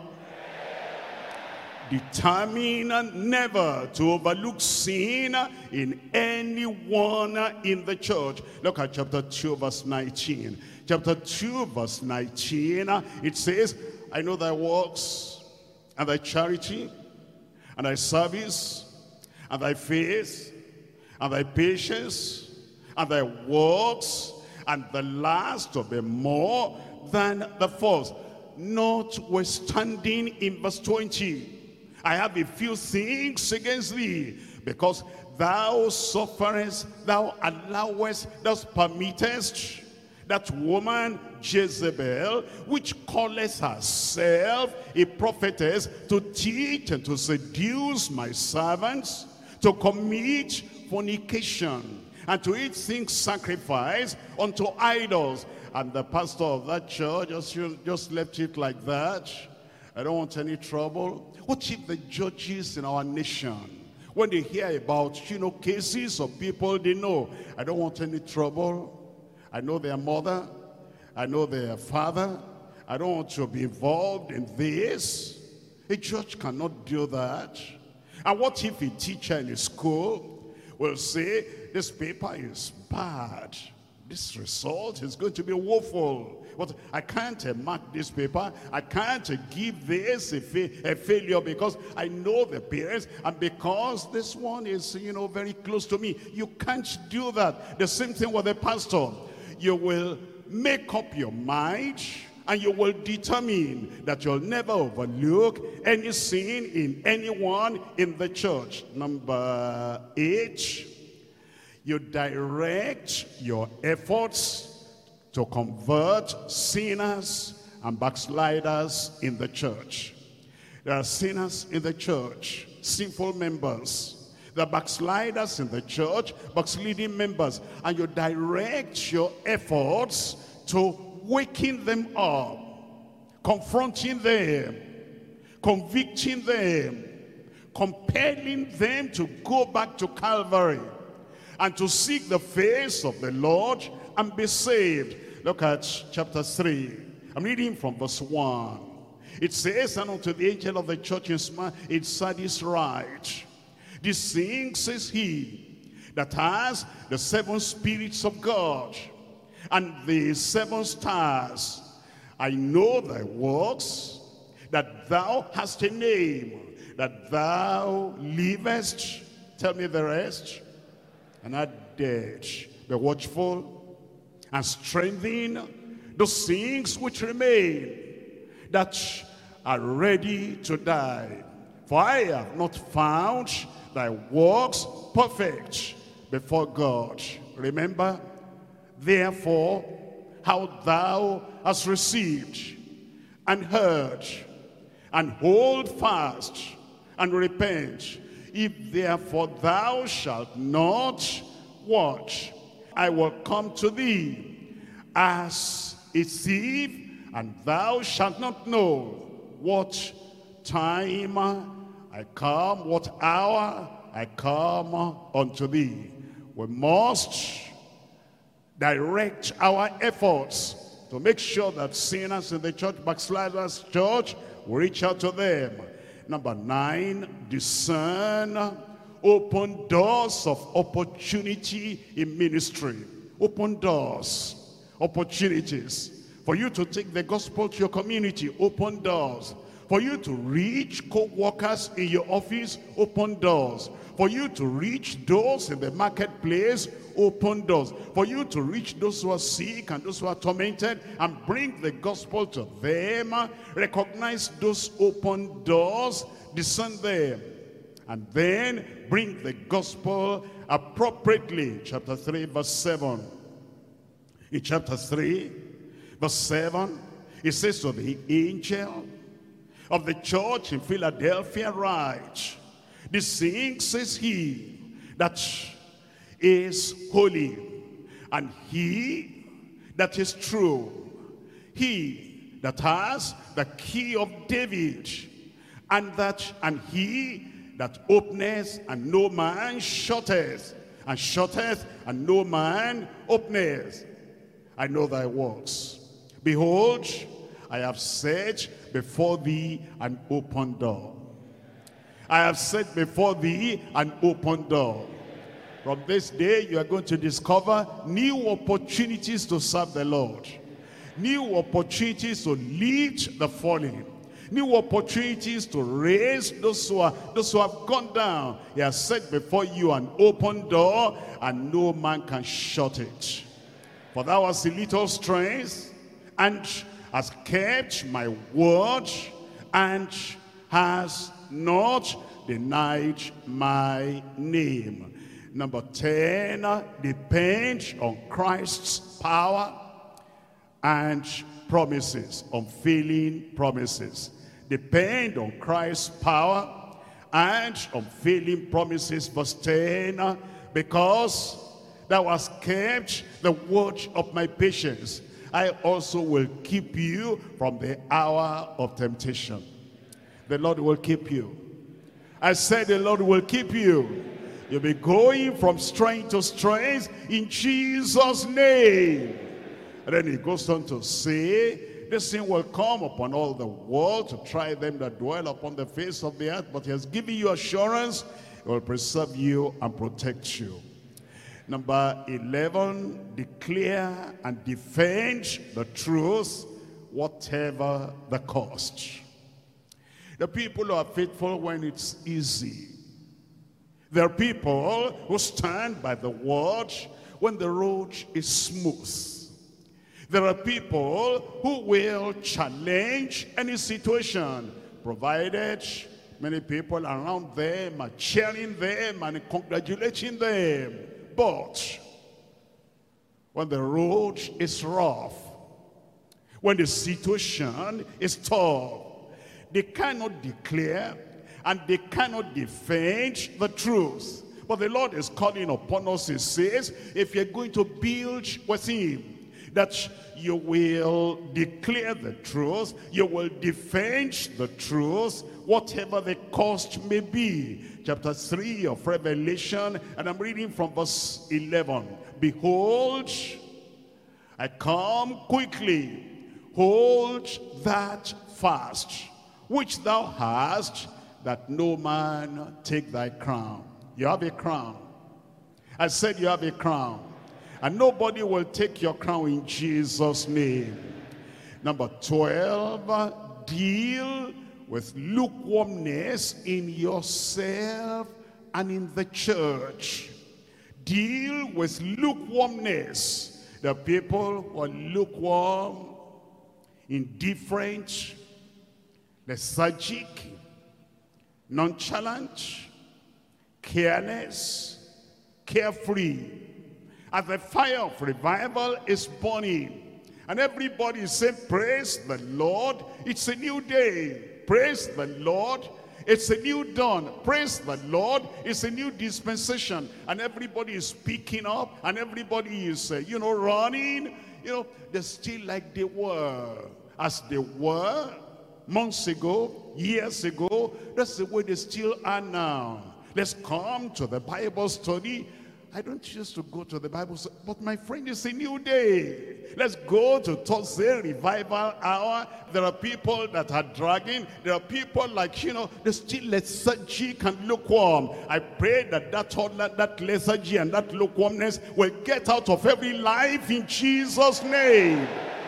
Determine never to overlook sin in anyone in the church. Look at chapter 2 verse 19. Chapter 2 verse 19, it says, I know thy works and thy charity and thy service and thy faith and thy patience and thy works, and the last will be more than the first. Notwithstanding, in verse 20, I have a few things against thee, because thou sufferest, thou allowest, thou permittest that woman Jezebel, which calleth herself a prophetess, to teach and to seduce my servants to commit fornication and to eat things sacrificed unto idols. And the pastor of that church just left it like that. I don't want any trouble. What if the judges in our nation, when they hear about, you know, cases of people they know, I don't want any trouble. I know their mother, I know their father. I don't want to be involved in this. A church cannot do that. And what if a teacher in a school will say, this paper is bad, this result is going to be woeful, but I can't mark this paper, I can't give this a failure because I know the parents, and because this one is, very close to me. You can't do that. The same thing with the pastor. You will make up your mind, and you will determine that you'll never overlook any sin in anyone in the church. Number 8, you direct your efforts to convert sinners and backsliders in the church. There are sinners in the church, sinful members. There are backsliders in the church, backsliding members. And you direct your efforts to waking them up, confronting them, convicting them, compelling them to go back to Calvary and to seek the face of the Lord and be saved. Look at chapter 3. I'm reading from verse 1. It says, and unto the angel of the church in Sardis write, this thing says he that has the 7 spirits of God and the 7 stars. I know thy works, that thou hast a name, that thou livest. Tell me the rest. And art dead. Be watchful and strengthen those things which remain, that are ready to die. For I have not found thy works perfect before God. Remember, therefore, how thou hast received and heard, and hold fast and repent. If therefore thou shalt not watch, I will come to thee as a thief, and thou shalt not know what time I come, what hour I come unto thee. We must direct our efforts to make sure that sinners in the church, backsliders church, we reach out to them. Number 9, discern open doors of opportunity in ministry. Open doors, opportunities for you to take the gospel to your community. Open doors for you to reach co-workers in your office. Open doors for you to reach those in the marketplace. Open doors for you to reach those who are sick and those who are tormented and bring the gospel to them. Recognize those open doors, discern them, and then bring the gospel appropriately. Chapter 3 verse 7. In chapter 3 verse 7, it says, to the angel of the church in Philadelphia write, this thing says he that is holy, and he that is true, he that has the key of David, and he that openeth and no man shutteth, and shutteth and no man openeth. I know thy works. Behold, I have set before thee an open door. I have set before thee an open door. From this day, you are going to discover new opportunities to serve the Lord. New opportunities to lift the fallen. New opportunities to raise those who have gone down. He has set before you an open door, and no man can shut it. For thou hast a little strength, and hast kept my word, and hast not denied my name. Number 10, depend on Christ's power and promises, unfailing promises. Depend on Christ's power and unfailing promises. Verse 10, because thou hast kept the word of my patience, I also will keep you from the hour of temptation. The Lord will keep you. I said the Lord will keep you. You'll be going from strength to strength in Jesus' name. And then he goes on to say, this thing will come upon all the world to try them that dwell upon the face of the earth, but he has given you assurance, he will preserve you and protect you. Number 11, declare and defend the truth, whatever the cost. The people who are faithful when it's easy. There are people who stand by the word when the road is smooth. There are people who will challenge any situation, provided many people around them are cheering them and congratulating them. But when the road is rough, when the situation is tough, they cannot declare and they cannot defend the truth. But the Lord is calling upon us, he says, if you're going to build with him, that you will declare the truth, you will defend the truth, whatever the cost may be. Chapter 3 of Revelation, and I'm reading from verse 11. Behold, I come quickly. Hold that fast, which thou hast, that no man take thy crown. You have a crown. I said you have a crown. And nobody will take your crown in Jesus' name. Number 12, deal with lukewarmness in yourself and in the church. Deal with lukewarmness. The people who are lukewarm, indifferent, lethargic, nonchalant, careless, carefree. As the fire of revival is burning, and everybody is saying, praise the Lord, it's a new day. Praise the Lord, it's a new dawn. Praise the Lord, it's a new dispensation. And everybody is speaking up, and everybody is, running. They're still like they were. As they were months ago, years ago, that's the way they still are now. Let's come to the Bible study. I don't used to go to the Bible, but my friend, it's a new day. Let's go to Thursday revival hour. There are people that are dragging. There are people like, they're still lethargic and lukewarm. I pray that that lethargy and that lukewarmness will get out of every life in Jesus' name.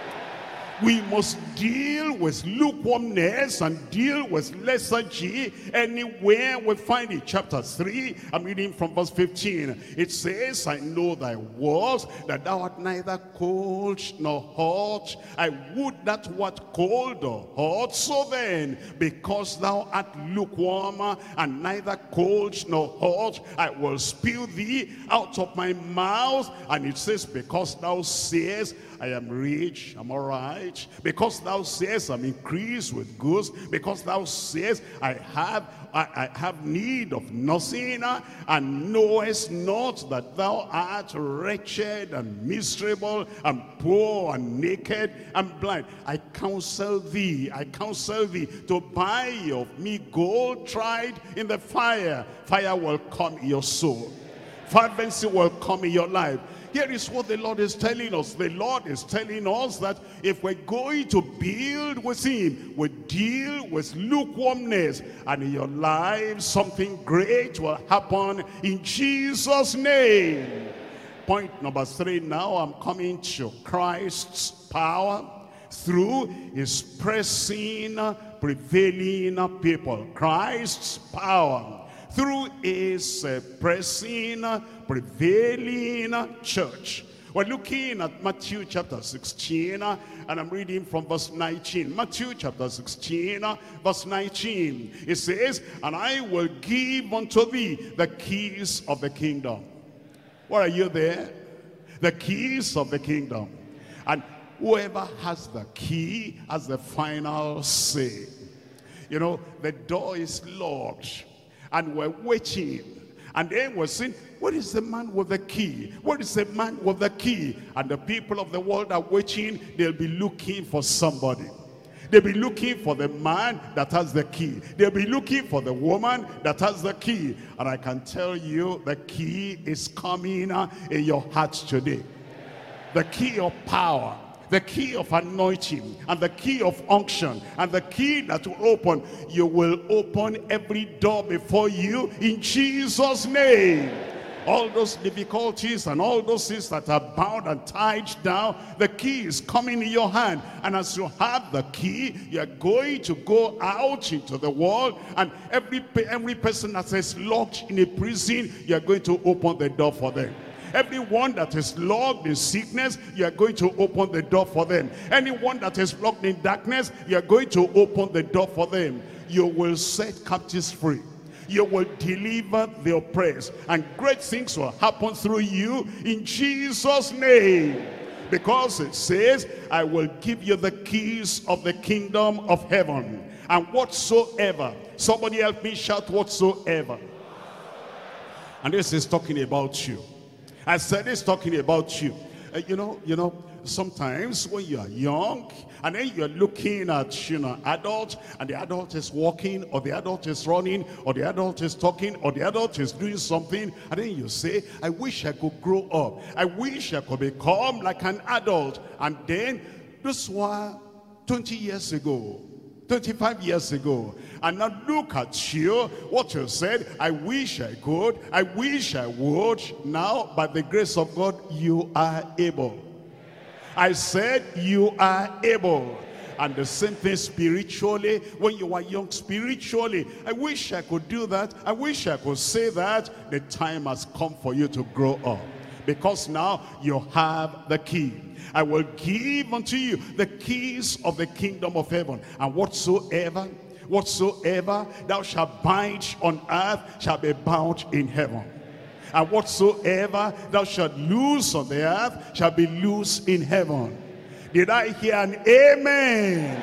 We must deal with lukewarmness and deal with lethargy anywhere we find it. Chapter 3, I'm reading from verse 15. It says, I know thy works, that thou art neither cold nor hot. I would that wert cold or hot. So then, because thou art lukewarm and neither cold nor hot, I will spew thee out of my mouth. And it says, because thou sayest, I am rich, I'm all right. Because thou sayest, I'm increased with goods. Because thou sayest, I have need of nothing, and knowest not that thou art wretched and miserable and poor and naked and blind. I counsel thee to buy of me gold tried in the fire. Fire will come in your soul. Fervency will come in your life. Here is what the Lord is telling us. The Lord is telling us that if we're going to build with him, we deal with lukewarmness, and in your life something great will happen in Jesus' name. Point number 3 now, I'm coming to Christ's power through his pressing, prevailing people. Christ's power through his pressing, prevailing church. We're looking at Matthew chapter 16, and I'm reading from verse 19. Matthew chapter 16, verse 19. It says, and I will give unto thee the keys of the kingdom. What are you there? The keys of the kingdom. And whoever has the key has the final say. The door is locked, and we're waiting. And then we're saying, where is the man with the key? Where is the man with the key? And the people of the world are waiting. They'll be looking for somebody. They'll be looking for the man that has the key. They'll be looking for the woman that has the key. And I can tell you, the key is coming in your heart today. The key of power, the key of anointing, and the key of unction, and the key that will open. You will open every door before you in Jesus' name. All those difficulties and all those things that are bound and tied down, the key is coming in your hand. And as you have the key, you're going to go out into the world, and every person that is locked in a prison, you're going to open the door for them. Everyone that is locked in sickness, you are going to open the door for them. Anyone that is locked in darkness, you are going to open the door for them. You will set captives free. You will deliver the oppressed, and great things will happen through you in Jesus' name. Because it says, I will give you the keys of the kingdom of heaven. And whatsoever, somebody help me shout whatsoever. And this is talking about you. I said it's talking about you. You know, sometimes when you are young, and then you're looking at, adult, and the adult is walking, or the adult is running, or the adult is talking, or the adult is doing something, and then you say, I wish I could grow up. I wish I could become like an adult. And then, this was 20 years ago, 25 years ago. And now look at you, what you said, I wish I could, I wish I would. Now, by the grace of God, you are able. I said you are able. And the same thing spiritually, when you are young spiritually, I wish I could do that, I wish I could say that. The time has come for you to grow up, because now you have the key. I will give unto you the keys of the kingdom of heaven, and whatsoever thou shalt bind on earth shall be bound in heaven. And whatsoever thou shalt loose on the earth shall be loose in heaven. Did I hear an amen?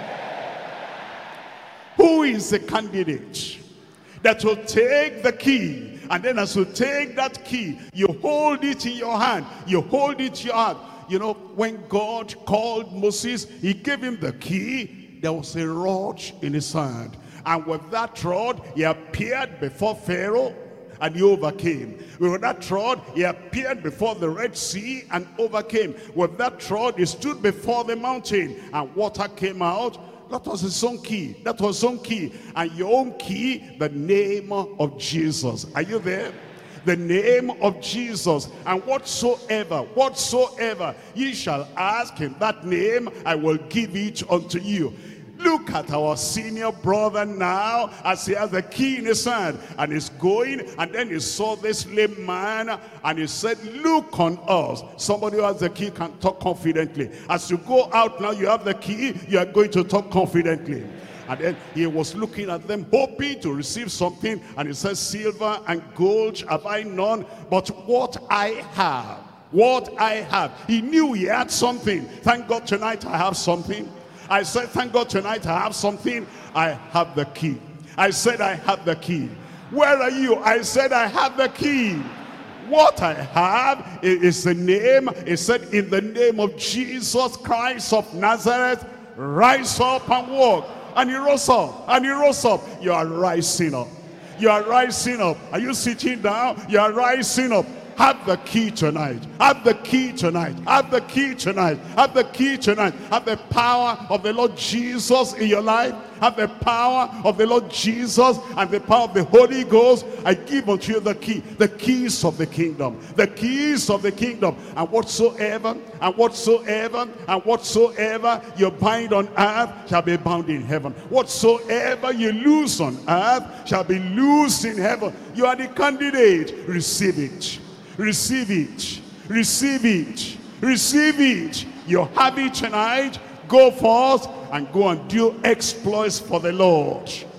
Who is the candidate that will take the key? And then as you take that key, you hold it in your hand. You hold it in your hand. You know, when God called Moses, he gave him the key. There was a rod in his hand. And with that rod, he appeared before Pharaoh, and he overcame. With that rod, he appeared before the Red Sea and overcame. With that rod, he stood before the mountain, and water came out. That was his own key. That was his own key. And your own key, the name of Jesus. Are you there? The name of Jesus. And whatsoever ye shall ask in that name, I will give it unto you. Look at our senior brother now as he has the key in his hand and he's going, and then he saw this lame man and he said, look on us. Somebody who has the key can talk confidently. As you go out now, you have the key, you are going to talk confidently. And then he was looking at them, hoping to receive something, and he said, silver and gold have I none, but what I have. He knew he had something. Thank God tonight I have something. I said, thank God tonight I have something. I have the key. I said, I have the key. Where are you? I said, I have the key. What I have is the name. It said, in the name of Jesus Christ of Nazareth, rise up and walk. And he rose up, and he rose up. You are rising up. You are rising up. Are you sitting down? You are rising up. Have the key tonight. Have the key tonight. Have the key tonight. Have the key tonight. Have the power of the Lord Jesus in your life. Have the power of the Lord Jesus and the power of the Holy Ghost. I give unto you the key, the keys of the kingdom, the keys of the kingdom. And whatsoever you bind on earth shall be bound in heaven. Whatsoever you loose on earth shall be loosed in heaven. You are the candidate. Receive it. Receive it. Receive it. Receive it. You have it tonight. Go forth and go and do exploits for the Lord.